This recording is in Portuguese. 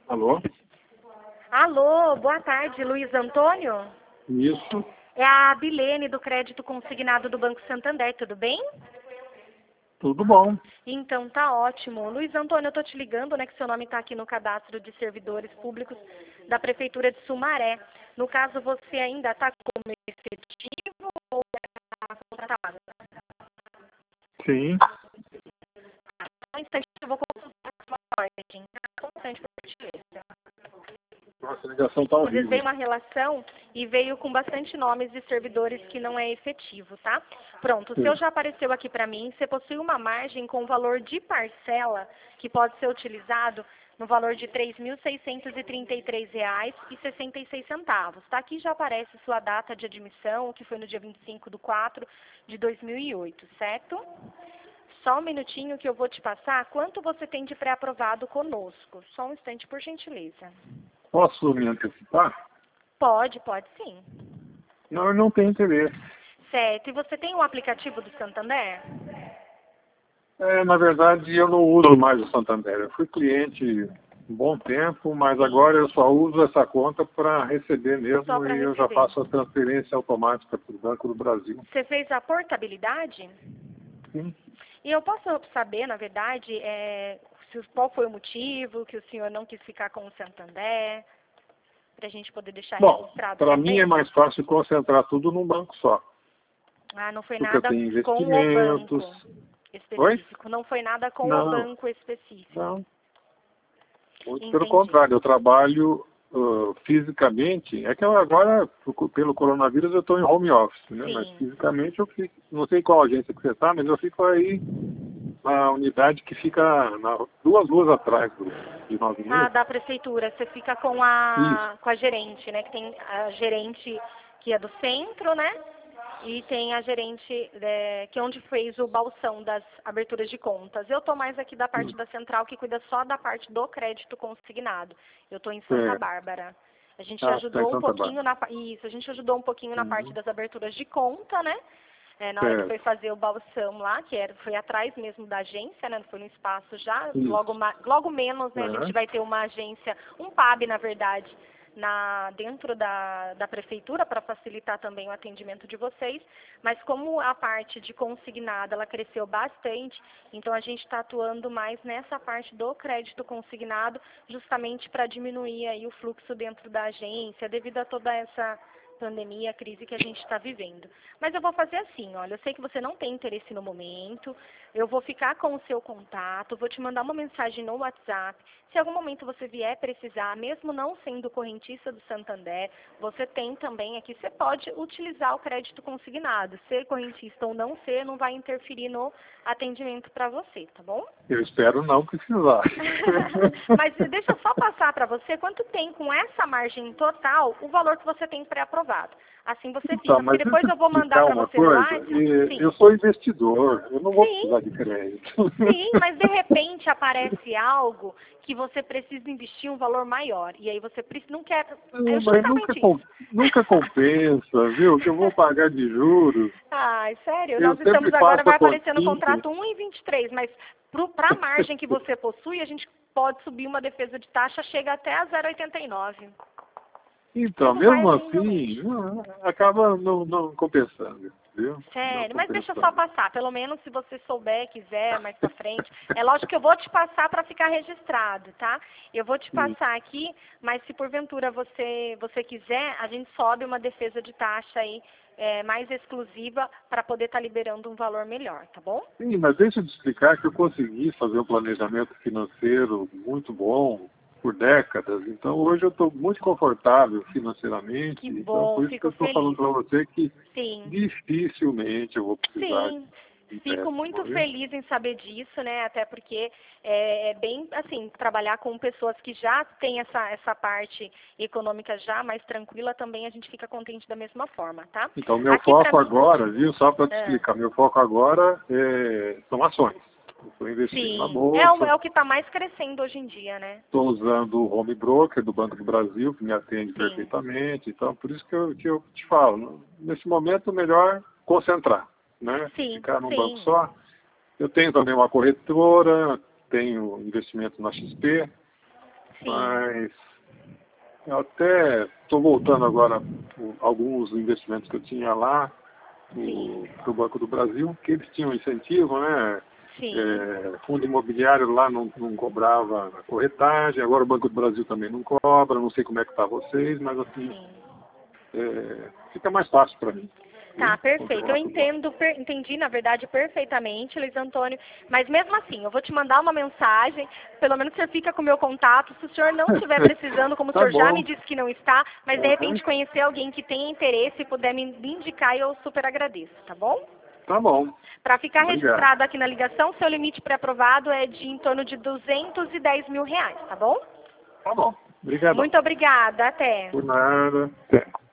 Alô? Alô, boa tarde, Luiz Antônio? Isso. É a Bilene do Crédito Consignado do Banco Santander, tudo bem? Tudo bom. Então tá ótimo. Luiz Antônio, eu tô te ligando, né, que seu nome está aqui no cadastro de servidores públicos da Prefeitura de Sumaré. No caso, você ainda está como efetivo ou está contratado? Sim. Um instante, eu vou consultar a sua ordem. Um instante, por gentileza. Nossa, a ligação está Eles horrível. veio uma relação e veio com bastante nomes de servidores que não é efetivo, tá? Pronto, o Sim. seu já apareceu aqui para mim. Você possui uma margem com valor de parcela que pode ser utilizado no valor de R$ 3.633,66. Tá? Aqui já aparece sua data de admissão, que foi no dia 25/4/2008, certo? Só um minutinho que eu vou te passar quanto você tem de pré-aprovado conosco. Só um instante, por gentileza. Posso me antecipar? Pode sim. Não, eu não tenho interesse. Certo. E você tem um aplicativo do Santander? Na verdade, eu não uso mais o Santander. Eu fui cliente um bom tempo, mas agora eu só uso essa conta para receber mesmo Só para e eu já receber. faço a transferência automática para o Banco do Brasil. Você fez a portabilidade? Sim. E eu posso saber, na verdade, qual foi o motivo que o senhor não quis ficar com o Santander? Para a gente poder deixar Bom, registrado para também? mim é mais fácil concentrar tudo num banco só. Ah, não foi Porque eu nada tenho com o banco investimentos. Oi? específico. Não foi nada com o Não, banco específico. não. Muito pelo Entendi. contrário, eu trabalho fisicamente. É que agora, pelo coronavírus, eu estou em home office, né? Mas Sim. fisicamente eu fico, não sei qual agência que você está, mas eu fico aí na unidade que fica 2 ruas atrás de Nova Ah, Iguaçu. da prefeitura. Você fica com Isso. a gerente, né? Que tem a gerente que é do centro, né? E tem a gerente que é onde fez o balcão das aberturas de contas. Eu estou mais aqui da parte da central, que cuida só da parte do crédito consignado. Eu estou em Santa É. Bárbara. A gente Ah, está em ajudou um Santa Bárbara. pouquinho isso, a gente ajudou um pouquinho na parte Uhum. das aberturas de conta, né? Na hora que foi Certo. fazer o balcão lá, foi atrás mesmo da agência, né? Foi no espaço já, Isso. logo menos, né? A gente Uhum. vai ter uma agência, um PAB, na verdade, dentro da prefeitura para facilitar também o atendimento de vocês, mas como a parte de consignado ela cresceu bastante, então a gente está atuando mais nessa parte do crédito consignado, justamente para diminuir aí o fluxo dentro da agência, devido a toda essa pandemia, a crise que a gente está vivendo. Mas eu vou fazer assim, olha, eu sei que você não tem interesse no momento, eu vou ficar com o seu contato, vou te mandar uma mensagem no WhatsApp. Se em algum momento você vier precisar, mesmo não sendo correntista do Santander, você tem também aqui, você pode utilizar o crédito consignado. Ser correntista ou não ser, não vai interferir no atendimento para você, tá bom? Eu espero não precisar. Mas deixa eu só passar para você quanto tem com essa margem total o valor que você tem pré-aprovado. Assim você fica, Tá, porque mas depois deixa eu eu te vou mandar explicar para uma você no coisa. WhatsApp. Eu Sim. sou investidor, eu não vou precisar de Sim, crédito. sim, mas de repente aparece algo que você precisa investir um valor maior. E aí você não quer. É Mas nunca, justamente isso. nunca compensa, viu? Que eu vou pagar de juros. Ai, sério, Eu nós sempre estamos agora, faço a vai aparecer no continha. contrato 1,23, mas para a margem que você possui, a gente pode subir uma defesa de taxa, chega até a 0,89. Então, Tudo vai mesmo vir assim, realmente. acaba não compensando, viu? Não Sério, mas deixa eu só compensando. passar, pelo menos se você souber, quiser, mais pra frente. É lógico que eu vou te passar para ficar registrado, tá? Eu vou te Sim. passar aqui, mas se porventura você quiser, a gente sobe uma defesa de taxa aí mais exclusiva para poder estar liberando um valor melhor, tá bom? Sim, mas deixa eu te explicar que eu consegui fazer um planejamento financeiro muito bom por décadas. Então, hoje eu estou muito confortável financeiramente. Que Então, bom, por isso que eu fico estou falando feliz. para você que Sim. dificilmente eu vou precisar Sim, de fico empréstimo, muito viu? feliz em saber disso, né? Até porque é bem, assim, trabalhar com pessoas que já têm essa parte econômica já mais tranquila, também a gente fica contente da mesma forma, tá? Então, meu Aqui pra foco mim, agora, viu, só para te ah, explicar, meu foco agora são ações. Eu estou investindo na sim, é bolsa, o que está mais crescendo hoje em dia, né? estou usando o home broker do Banco do Brasil, que me atende Sim, perfeitamente. Então, por isso que eu te falo, nesse momento, melhor concentrar, né? sim, Ficar num banco sim. só. Eu tenho também uma corretora, tenho investimento na XP, Sim. Mas eu até estou voltando agora por alguns investimentos que eu tinha lá no Banco do Brasil, que eles tinham incentivo, né? Sim. Fundo imobiliário lá não cobrava corretagem, agora o Banco do Brasil também não cobra, não sei como é que está vocês, mas assim, fica mais fácil para mim. Tá, perfeito. Eu entendi, na verdade, perfeitamente, Luiz Antônio. Mas mesmo assim, eu vou te mandar uma mensagem, pelo menos você fica com o meu contato. Se o senhor não estiver precisando, como o senhor já me disse que não está, mas de repente conhecer alguém que tenha interesse e puder me indicar, eu super agradeço, tá bom? Tá bom. Para ficar registrado aqui na ligação, seu limite pré-aprovado é de em torno de R$210 mil, tá bom? Tá bom. Obrigado. Muito obrigada, até. Por nada. Até.